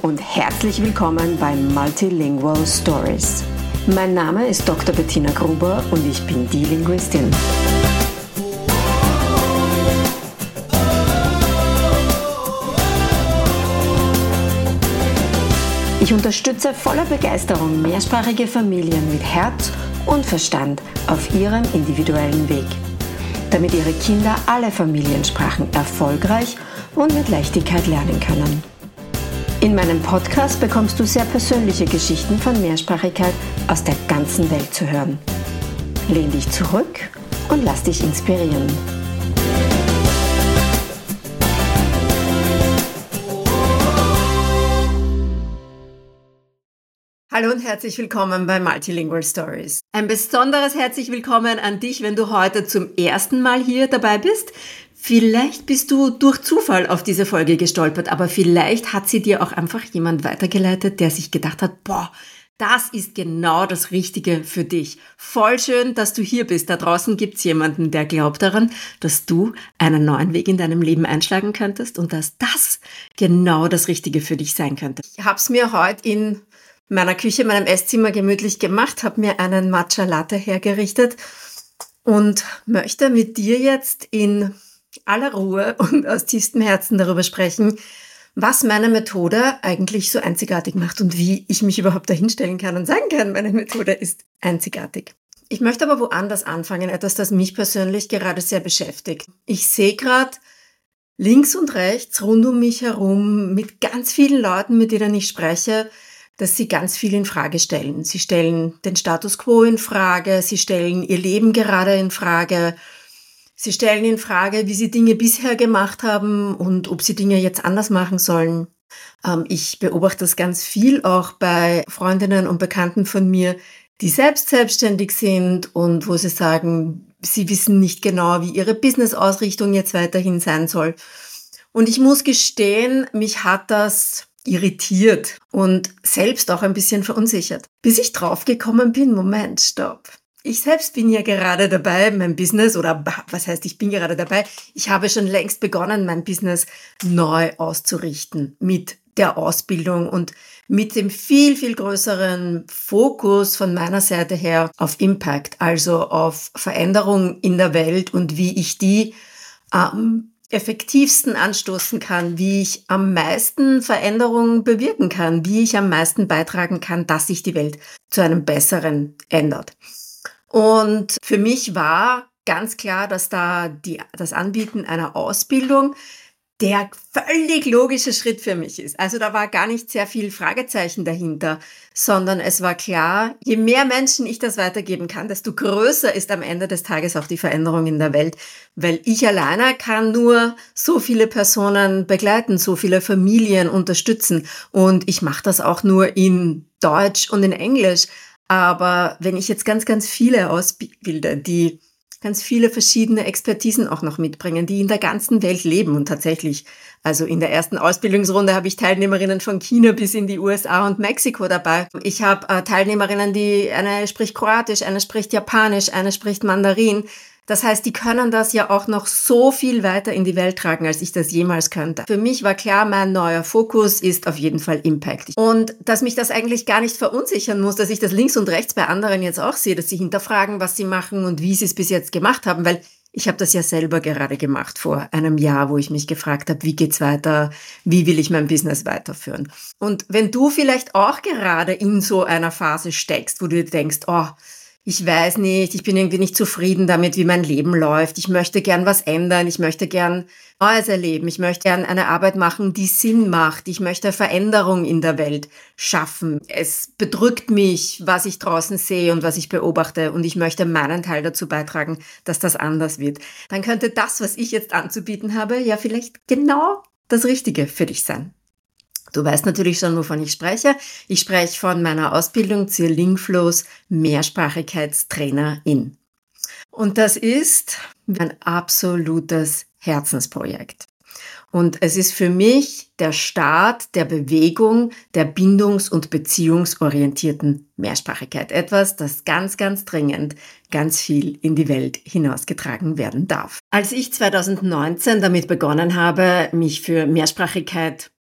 und herzlich willkommen bei Multilingual Stories. Mein Name ist Dr. Bettina Gruber und ich bin die Linguistin. Ich unterstütze voller Begeisterung mehrsprachige Familien mit Herz und Verstand auf ihrem individuellen Weg, damit ihre Kinder alle Familiensprachen erfolgreich und mit Leichtigkeit lernen können. In meinem Podcast bekommst du sehr persönliche Geschichten von Mehrsprachigkeit aus der ganzen Welt zu hören. Lehn dich zurück und lass dich inspirieren. Hallo und herzlich willkommen bei Multilingual Stories. Ein besonderes herzlich willkommen an dich, wenn du heute zum ersten Mal hier dabei bist. Vielleicht bist du durch Zufall auf diese Folge gestolpert, aber vielleicht hat sie dir auch einfach jemand weitergeleitet, der sich gedacht hat, das ist genau das Richtige für dich. Voll schön, dass du hier bist. Da draußen gibt's jemanden, der glaubt daran, dass du einen neuen Weg in deinem Leben einschlagen könntest und dass das genau das Richtige für dich sein könnte. Ich habe es mir heute in meiner Küche, in meinem Esszimmer gemütlich gemacht, habe mir einen Matcha Latte hergerichtet und möchte mit dir jetzt in aller Ruhe und aus tiefstem Herzen darüber sprechen, was meine Methode eigentlich so einzigartig macht und wie ich mich überhaupt dahinstellen kann und sagen kann, meine Methode ist einzigartig. Ich möchte aber woanders anfangen, etwas, das mich persönlich gerade sehr beschäftigt. Ich sehe gerade links und rechts rund um mich herum mit ganz vielen Leuten, mit denen ich spreche, dass sie ganz viel in Frage stellen. Sie stellen den Status quo in Frage, sie stellen ihr Leben gerade in Frage, sie stellen in Frage, wie sie Dinge bisher gemacht haben und ob sie Dinge jetzt anders machen sollen. Ich beobachte das ganz viel auch bei Freundinnen und Bekannten von mir, die selbst selbstständig sind und wo sie sagen, sie wissen nicht genau, wie ihre Business-Ausrichtung jetzt weiterhin sein soll. Und ich muss gestehen, mich hat das irritiert und selbst auch ein bisschen verunsichert. Bis ich draufgekommen bin, Moment, stopp. Ich selbst bin ja gerade dabei, mein Business, oder was heißt, ich bin gerade dabei, ich habe schon längst begonnen, mein Business neu auszurichten mit der Ausbildung und mit dem viel, viel größeren Fokus von meiner Seite her auf Impact, also auf Veränderung in der Welt und wie ich die effektivsten anstoßen kann, wie ich am meisten Veränderungen bewirken kann, wie ich am meisten beitragen kann, dass sich die Welt zu einem Besseren ändert. Und für mich war ganz klar, dass da das Anbieten einer Ausbildung der völlig logische Schritt für mich ist. Also da war gar nicht sehr viel Fragezeichen dahinter, sondern es war klar, je mehr Menschen ich das weitergeben kann, desto größer ist am Ende des Tages auch die Veränderung in der Welt, weil ich alleine kann nur so viele Personen begleiten, so viele Familien unterstützen und ich mache das auch nur in Deutsch und in Englisch. Aber wenn ich jetzt ganz, ganz viele ausbilde, die ganz viele verschiedene Expertisen auch noch mitbringen, die in der ganzen Welt leben und tatsächlich, also in der ersten Ausbildungsrunde habe ich Teilnehmerinnen von China bis in die USA und Mexiko dabei. Ich habe Teilnehmerinnen, eine spricht Kroatisch, eine spricht Japanisch, eine spricht Mandarin. Das heißt, die können das ja auch noch so viel weiter in die Welt tragen, als ich das jemals könnte. Für mich war klar, mein neuer Fokus ist auf jeden Fall Impact. Und dass mich das eigentlich gar nicht verunsichern muss, dass ich das links und rechts bei anderen jetzt auch sehe, dass sie hinterfragen, was sie machen und wie sie es bis jetzt gemacht haben, weil ich habe das ja selber gerade gemacht vor einem Jahr, wo ich mich gefragt habe, wie geht's weiter, wie will ich mein Business weiterführen. Und wenn du vielleicht auch gerade in so einer Phase steckst, wo du dir denkst, ich weiß nicht, ich bin irgendwie nicht zufrieden damit, wie mein Leben läuft. Ich möchte gern was ändern, ich möchte gern Neues erleben, ich möchte gern eine Arbeit machen, die Sinn macht. Ich möchte Veränderung in der Welt schaffen. Es bedrückt mich, was ich draußen sehe und was ich beobachte und ich möchte meinen Teil dazu beitragen, dass das anders wird. Dann könnte das, was ich jetzt anzubieten habe, ja vielleicht genau das Richtige für dich sein. Du weißt natürlich schon, wovon ich spreche. Ich spreche von meiner Ausbildung zur Lingflows Mehrsprachigkeitstrainerin. Und das ist ein absolutes Herzensprojekt. Und es ist für mich der Start der Bewegung der bindungs- und beziehungsorientierten Mehrsprachigkeit. Etwas, das ganz, ganz dringend ganz viel in die Welt hinausgetragen werden darf. Als ich 2019 damit begonnen habe, mich für Mehrsprachigkeit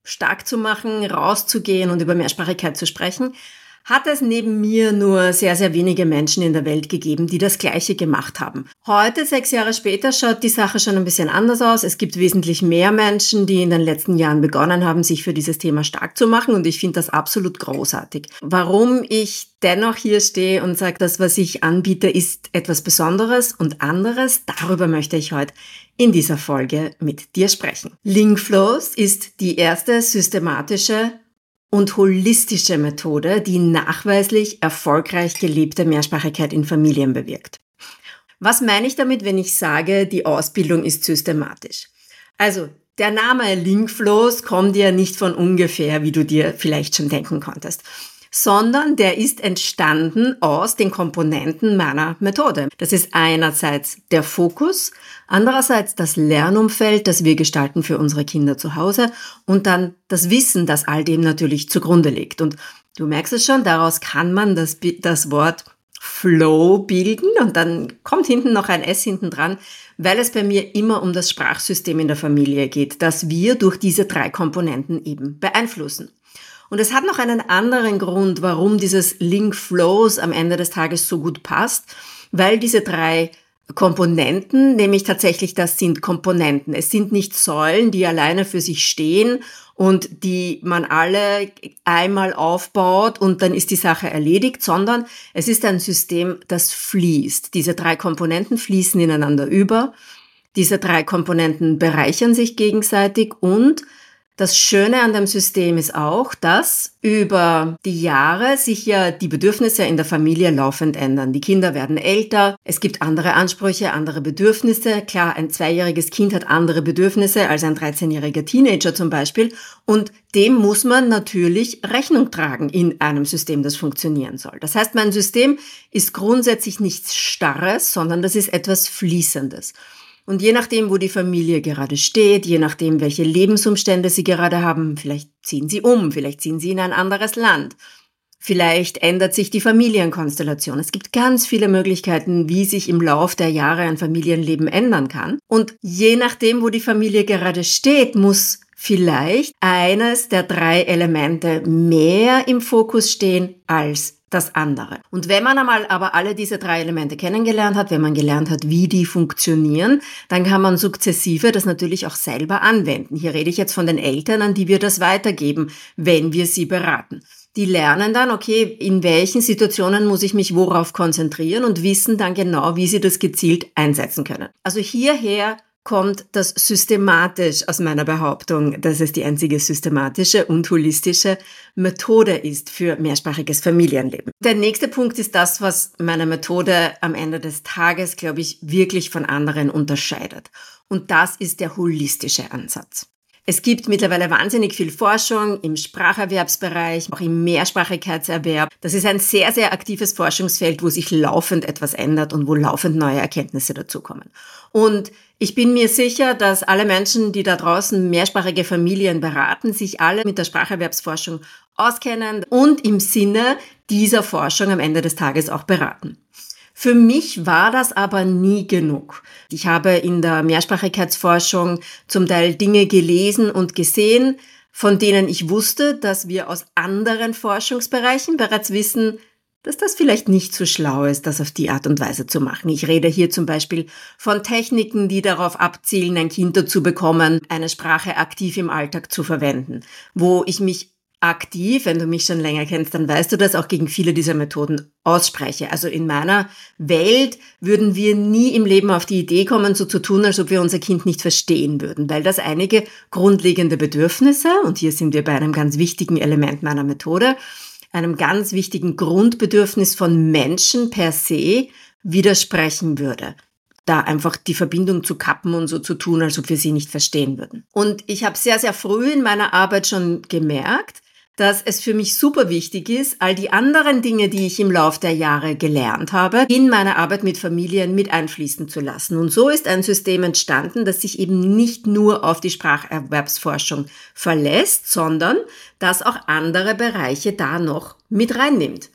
stark zu machen, rauszugehen und über Mehrsprachigkeit zu sprechen, hat es neben mir nur sehr, sehr wenige Menschen in der Welt gegeben, die das Gleiche gemacht haben. Heute, 6 Jahre später, schaut die Sache schon ein bisschen anders aus. Es gibt wesentlich mehr Menschen, die in den letzten Jahren begonnen haben, sich für dieses Thema stark zu machen, und ich finde das absolut großartig. Warum ich dennoch hier stehe und sage, das, was ich anbiete, ist etwas Besonderes und anderes, darüber möchte ich heute in dieser Folge mit dir sprechen. Linkflows ist die erste systematische und holistische Methode, die nachweislich erfolgreich gelebte Mehrsprachigkeit in Familien bewirkt. Was meine ich damit, wenn ich sage, die Ausbildung ist systematisch? Also, der Name Linkflows kommt ja nicht von ungefähr, wie du dir vielleicht schon denken konntest, sondern der ist entstanden aus den Komponenten meiner Methode. Das ist einerseits der Fokus, andererseits das Lernumfeld, das wir gestalten für unsere Kinder zu Hause, und dann das Wissen, das all dem natürlich zugrunde liegt. Und du merkst es schon, daraus kann man das Wort Flow bilden, und dann kommt hinten noch ein S hinten dran, weil es bei mir immer um das Sprachsystem in der Familie geht, das wir durch diese 3 Komponenten eben beeinflussen. Und es hat noch einen anderen Grund, warum dieses Linkflows am Ende des Tages so gut passt, weil diese 3 Komponenten, nämlich tatsächlich, das sind Komponenten. Es sind nicht Säulen, die alleine für sich stehen und die man alle einmal aufbaut und dann ist die Sache erledigt, sondern es ist ein System, das fließt. Diese 3 Komponenten fließen ineinander über. Diese 3 Komponenten bereichern sich gegenseitig, und das Schöne an dem System ist auch, dass über die Jahre sich ja die Bedürfnisse in der Familie laufend ändern. Die Kinder werden älter, es gibt andere Ansprüche, andere Bedürfnisse. Klar, ein 2-jähriges Kind hat andere Bedürfnisse als ein 13-jähriger Teenager zum Beispiel. Und dem muss man natürlich Rechnung tragen in einem System, das funktionieren soll. Das heißt, mein System ist grundsätzlich nichts Starres, sondern das ist etwas Fließendes. Und je nachdem, wo die Familie gerade steht, je nachdem, welche Lebensumstände sie gerade haben, vielleicht ziehen sie um, vielleicht ziehen sie in ein anderes Land, vielleicht ändert sich die Familienkonstellation. Es gibt ganz viele Möglichkeiten, wie sich im Lauf der Jahre ein Familienleben ändern kann. Und je nachdem, wo die Familie gerade steht, muss vielleicht eines der 3 Elemente mehr im Fokus stehen als das andere. Und wenn man einmal aber alle diese 3 Elemente kennengelernt hat, wenn man gelernt hat, wie die funktionieren, dann kann man sukzessive das natürlich auch selber anwenden. Hier rede ich jetzt von den Eltern, an die wir das weitergeben, wenn wir sie beraten. Die lernen dann, okay, in welchen Situationen muss ich mich worauf konzentrieren, und wissen dann genau, wie sie das gezielt einsetzen können. Also hierher kommt das systematisch aus meiner Behauptung, dass es die einzige systematische und holistische Methode ist für mehrsprachiges Familienleben. Der nächste Punkt ist das, was meine Methode am Ende des Tages, glaube ich, wirklich von anderen unterscheidet. Und das ist der holistische Ansatz. Es gibt mittlerweile wahnsinnig viel Forschung im Spracherwerbsbereich, auch im Mehrsprachigkeitserwerb. Das ist ein sehr, sehr aktives Forschungsfeld, wo sich laufend etwas ändert und wo laufend neue Erkenntnisse dazukommen. Und ich bin mir sicher, dass alle Menschen, die da draußen mehrsprachige Familien beraten, sich alle mit der Spracherwerbsforschung auskennen und im Sinne dieser Forschung am Ende des Tages auch beraten. Für mich war das aber nie genug. Ich habe in der Mehrsprachigkeitsforschung zum Teil Dinge gelesen und gesehen, von denen ich wusste, dass wir aus anderen Forschungsbereichen bereits wissen, dass das vielleicht nicht so schlau ist, das auf die Art und Weise zu machen. Ich rede hier zum Beispiel von Techniken, die darauf abzielen, ein Kind dazu bekommen, eine Sprache aktiv im Alltag zu verwenden, wo ich mich aktiv, wenn du mich schon länger kennst, dann weißt du das, auch gegen viele dieser Methoden ausspreche. Also in meiner Welt würden wir nie im Leben auf die Idee kommen, so zu tun, als ob wir unser Kind nicht verstehen würden, weil das einige grundlegende Bedürfnisse, und hier sind wir bei einem ganz wichtigen Element meiner Methode, einem ganz wichtigen Grundbedürfnis von Menschen per se widersprechen würde. Da einfach die Verbindung zu kappen und so zu tun, als ob wir sie nicht verstehen würden. Und ich habe sehr, sehr früh in meiner Arbeit schon gemerkt, dass es für mich super wichtig ist, all die anderen Dinge, die ich im Lauf der Jahre gelernt habe, in meine Arbeit mit Familien mit einfließen zu lassen. Und so ist ein System entstanden, das sich eben nicht nur auf die Spracherwerbsforschung verlässt, sondern das auch andere Bereiche da noch mit reinnimmt.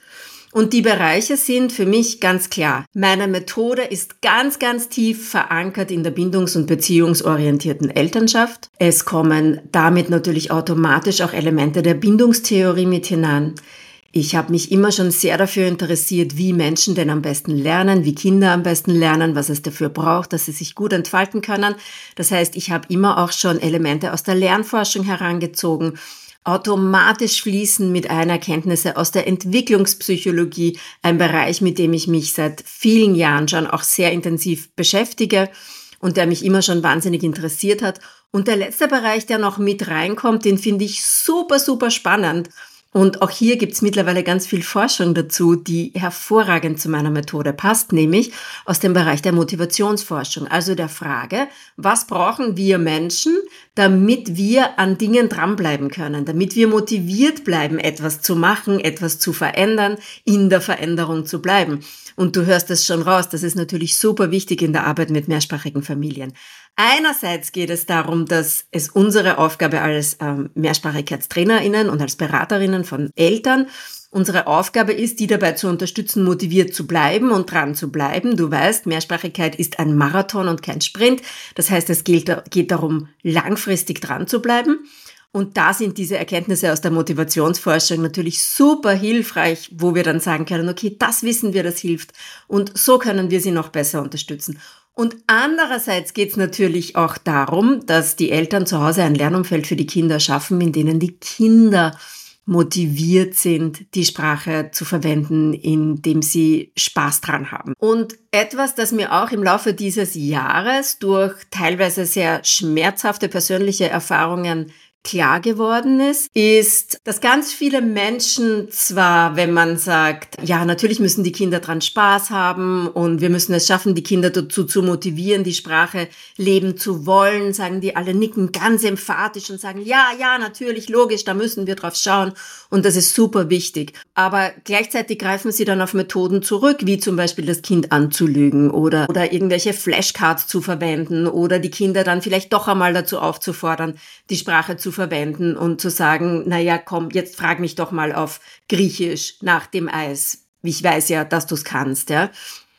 Und die Bereiche sind für mich ganz klar. Meine Methode ist ganz, ganz tief verankert in der bindungs- und beziehungsorientierten Elternschaft. Es kommen damit natürlich automatisch auch Elemente der Bindungstheorie mit hinein. Ich habe mich immer schon sehr dafür interessiert, wie Menschen denn am besten lernen, wie Kinder am besten lernen, was es dafür braucht, dass sie sich gut entfalten können. Das heißt, ich habe immer auch schon Elemente aus der Lernforschung herangezogen. Automatisch fließen mit ein Erkenntnisse aus der Entwicklungspsychologie, ein Bereich, mit dem ich mich seit vielen Jahren schon auch sehr intensiv beschäftige und der mich immer schon wahnsinnig interessiert hat. Und der letzte Bereich, der noch mit reinkommt, den finde ich super, super spannend. Und auch hier gibt's mittlerweile ganz viel Forschung dazu, die hervorragend zu meiner Methode passt, nämlich aus dem Bereich der Motivationsforschung, also der Frage, was brauchen wir Menschen, damit wir an Dingen dranbleiben können, damit wir motiviert bleiben, etwas zu machen, etwas zu verändern, in der Veränderung zu bleiben. Und du hörst es schon raus, das ist natürlich super wichtig in der Arbeit mit mehrsprachigen Familien. Einerseits geht es darum, dass es unsere Aufgabe als Mehrsprachigkeitstrainerinnen und als Beraterinnen von Eltern, unsere Aufgabe ist, die dabei zu unterstützen, motiviert zu bleiben und dran zu bleiben. Du weißt, Mehrsprachigkeit ist ein Marathon und kein Sprint. Das heißt, es geht darum, langfristig dran zu bleiben. Und da sind diese Erkenntnisse aus der Motivationsforschung natürlich super hilfreich, wo wir dann sagen können, okay, das wissen wir, das hilft. Und so können wir sie noch besser unterstützen. Und andererseits geht es natürlich auch darum, dass die Eltern zu Hause ein Lernumfeld für die Kinder schaffen, in denen die Kinder motiviert sind, die Sprache zu verwenden, indem sie Spaß dran haben. Und etwas, das mir auch im Laufe dieses Jahres durch teilweise sehr schmerzhafte persönliche Erfahrungen klar geworden ist, dass ganz viele Menschen zwar, wenn man sagt, ja, natürlich müssen die Kinder dran Spaß haben und wir müssen es schaffen, die Kinder dazu zu motivieren, die Sprache leben zu wollen, sagen die alle, nicken ganz emphatisch und sagen, ja, natürlich, logisch, da müssen wir drauf schauen und das ist super wichtig. Aber gleichzeitig greifen sie dann auf Methoden zurück, wie zum Beispiel das Kind anzulügen oder irgendwelche Flashcards zu verwenden oder die Kinder dann vielleicht doch einmal dazu aufzufordern, die Sprache zu verwenden und zu sagen, naja, komm, jetzt frag mich doch mal auf Griechisch nach dem Eis. Ich weiß ja, dass du es kannst, ja.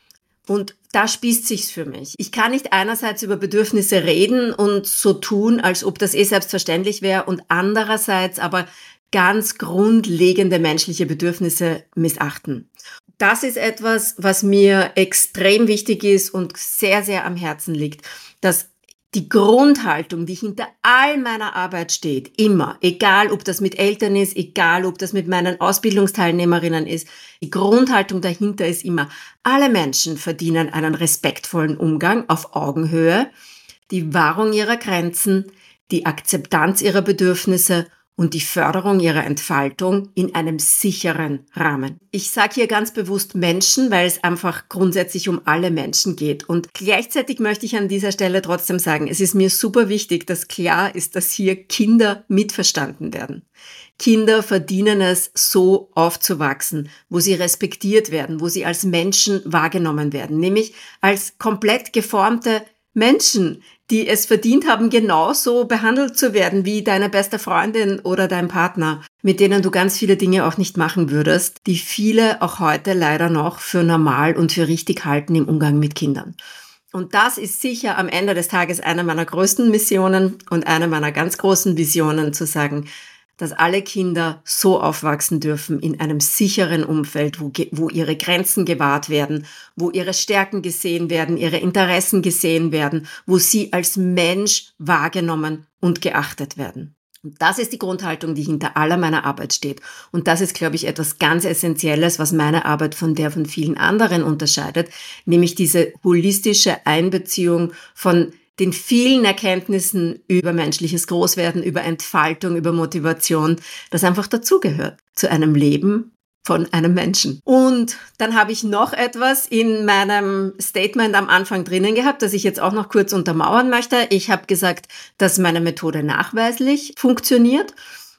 Und da spießt sich's für mich. Ich kann nicht einerseits über Bedürfnisse reden und so tun, als ob das selbstverständlich wäre und andererseits aber ganz grundlegende menschliche Bedürfnisse missachten. Das ist etwas, was mir extrem wichtig ist und sehr, sehr am Herzen liegt, dass die Grundhaltung, die hinter all meiner Arbeit steht, immer, egal ob das mit Eltern ist, egal ob das mit meinen Ausbildungsteilnehmerinnen ist, die Grundhaltung dahinter ist immer, alle Menschen verdienen einen respektvollen Umgang auf Augenhöhe, die Wahrung ihrer Grenzen, die Akzeptanz ihrer Bedürfnisse und die Förderung ihrer Entfaltung in einem sicheren Rahmen. Ich sage hier ganz bewusst Menschen, weil es einfach grundsätzlich um alle Menschen geht. Und gleichzeitig möchte ich an dieser Stelle trotzdem sagen, es ist mir super wichtig, dass klar ist, dass hier Kinder mitverstanden werden. Kinder verdienen es, so aufzuwachsen, wo sie respektiert werden, wo sie als Menschen wahrgenommen werden, nämlich als komplett geformte Menschen, die es verdient haben, genauso behandelt zu werden wie deine beste Freundin oder dein Partner, mit denen du ganz viele Dinge auch nicht machen würdest, die viele auch heute leider noch für normal und für richtig halten im Umgang mit Kindern. Und das ist sicher am Ende des Tages eine meiner größten Missionen und eine meiner ganz großen Visionen, zu sagen, dass alle Kinder so aufwachsen dürfen in einem sicheren Umfeld, wo ihre Grenzen gewahrt werden, wo ihre Stärken gesehen werden, ihre Interessen gesehen werden, wo sie als Mensch wahrgenommen und geachtet werden. Und das ist die Grundhaltung, die hinter aller meiner Arbeit steht. Und das ist, glaube ich, etwas ganz Essentielles, was meine Arbeit von der von vielen anderen unterscheidet, nämlich diese holistische Einbeziehung von den vielen Erkenntnissen über menschliches Großwerden, über Entfaltung, über Motivation, das einfach dazugehört zu einem Leben von einem Menschen. Und dann habe ich noch etwas in meinem Statement am Anfang drinnen gehabt, das ich jetzt auch noch kurz untermauern möchte. Ich habe gesagt, dass meine Methode nachweislich funktioniert.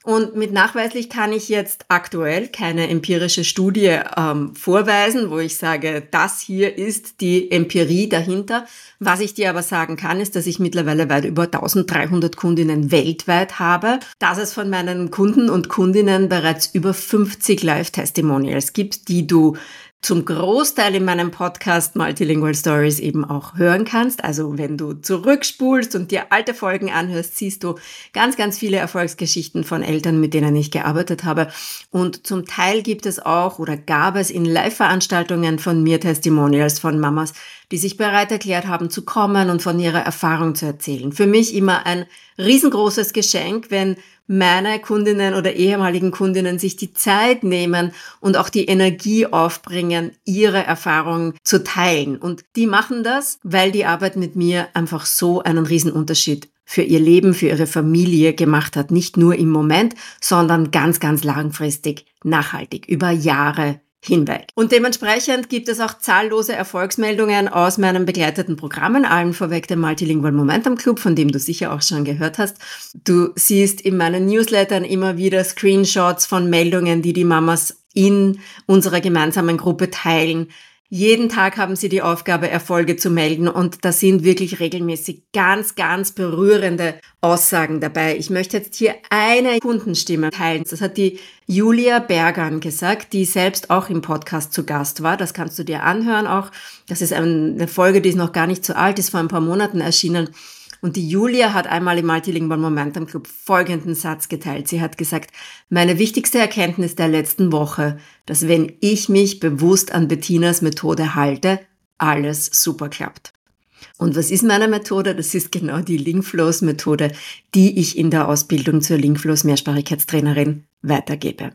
Und mit nachweislich kann ich jetzt aktuell keine empirische Studie vorweisen, wo ich sage, das hier ist die Empirie dahinter. Was ich dir aber sagen kann, ist, dass ich mittlerweile weit über 1300 Kundinnen weltweit habe, dass es von meinen Kunden und Kundinnen bereits über 50 Live-Testimonials gibt, die du zum Großteil in meinem Podcast Multilingual Stories eben auch hören kannst. Also wenn du zurückspulst und dir alte Folgen anhörst, siehst du ganz, ganz viele Erfolgsgeschichten von Eltern, mit denen ich gearbeitet habe. Und zum Teil gibt es auch oder gab es in Live-Veranstaltungen von mir Testimonials von Mamas, die sich bereit erklärt haben zu kommen und von ihrer Erfahrung zu erzählen. Für mich immer ein riesengroßes Geschenk, wenn meine Kundinnen oder ehemaligen Kundinnen sich die Zeit nehmen und auch die Energie aufbringen, ihre Erfahrungen zu teilen. Und die machen das, weil die Arbeit mit mir einfach so einen Riesenunterschied für ihr Leben, für ihre Familie gemacht hat. Nicht nur im Moment, sondern ganz, ganz langfristig, nachhaltig, über Jahre hinweg. Und dementsprechend gibt es auch zahllose Erfolgsmeldungen aus meinen begleiteten Programmen, allen vorweg dem Multilingual Momentum Club, von dem du sicher auch schon gehört hast. Du siehst in meinen Newslettern immer wieder Screenshots von Meldungen, die die Mamas in unserer gemeinsamen Gruppe teilen. Jeden Tag haben sie die Aufgabe, Erfolge zu melden, und da sind wirklich regelmäßig ganz, ganz berührende Aussagen dabei. Ich möchte jetzt hier eine Kundenstimme teilen. Das hat die Julia Bergan gesagt, die selbst auch im Podcast zu Gast war. Das kannst du dir anhören auch. Das ist eine Folge, die ist noch gar nicht so alt, ist vor ein paar Monaten erschienen. Und die Julia hat einmal im Multilingual Momentum Club folgenden Satz geteilt. Sie hat gesagt, meine wichtigste Erkenntnis der letzten Woche, dass wenn ich mich bewusst an Bettinas Methode halte, alles super klappt. Und was ist meine Methode? Das ist genau die Linkflows-Methode, die ich in der Ausbildung zur Linkflows-Mehrsprachigkeitstrainerin weitergebe.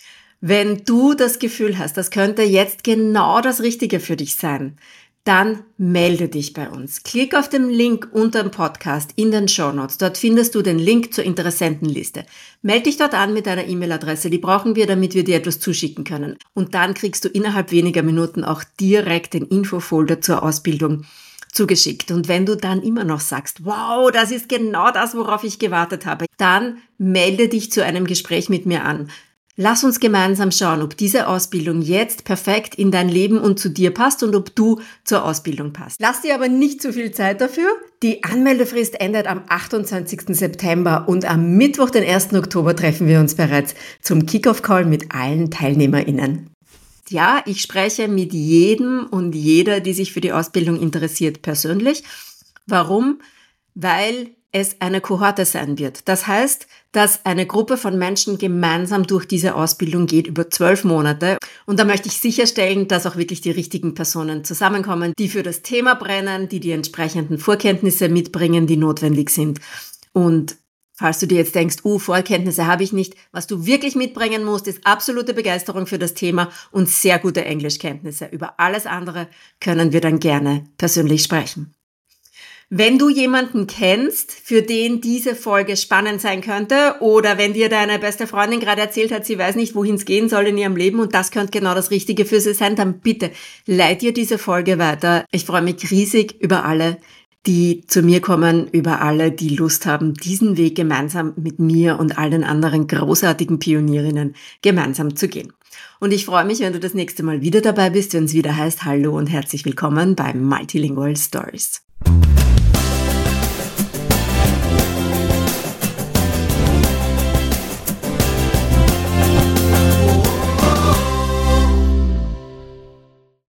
Wenn du das Gefühl hast, das könnte jetzt genau das Richtige für dich sein, dann melde dich bei uns. Klick auf den Link unter dem Podcast in den Shownotes. Dort findest du den Link zur Interessentenliste. Melde dich dort an mit deiner E-Mail-Adresse. Die brauchen wir, damit wir dir etwas zuschicken können. Und dann kriegst du innerhalb weniger Minuten auch direkt den Infofolder zur Ausbildung zugeschickt. Und wenn du dann immer noch sagst, wow, das ist genau das, worauf ich gewartet habe, dann melde dich zu einem Gespräch mit mir an. Lass uns gemeinsam schauen, ob diese Ausbildung jetzt perfekt in dein Leben und zu dir passt und ob du zur Ausbildung passt. Lass dir aber nicht zu viel Zeit dafür. Die Anmeldefrist endet am 28. September und am Mittwoch, den 1. Oktober, treffen wir uns bereits zum Kick-Off-Call mit allen TeilnehmerInnen. Ja, ich spreche mit jedem und jeder, die sich für die Ausbildung interessiert, persönlich. Warum? Weil es eine Kohorte sein wird. Das heißt, dass eine Gruppe von Menschen gemeinsam durch diese Ausbildung geht über 12 Monate. Und da möchte ich sicherstellen, dass auch wirklich die richtigen Personen zusammenkommen, die für das Thema brennen, die die entsprechenden Vorkenntnisse mitbringen, die notwendig sind. Und falls du dir jetzt denkst, Vorkenntnisse habe ich nicht, was du wirklich mitbringen musst, ist absolute Begeisterung für das Thema und sehr gute Englischkenntnisse. Über alles andere können wir dann gerne persönlich sprechen. Wenn du jemanden kennst, für den diese Folge spannend sein könnte, oder wenn dir deine beste Freundin gerade erzählt hat, sie weiß nicht, wohin es gehen soll in ihrem Leben und das könnte genau das Richtige für sie sein, dann bitte leit ihr diese Folge weiter. Ich freue mich riesig über alle, die zu mir kommen, über alle, die Lust haben, diesen Weg gemeinsam mit mir und all den anderen großartigen Pionierinnen gemeinsam zu gehen. Und ich freue mich, wenn du das nächste Mal wieder dabei bist, wenn es wieder heißt, hallo und herzlich willkommen bei Multilingual Stories.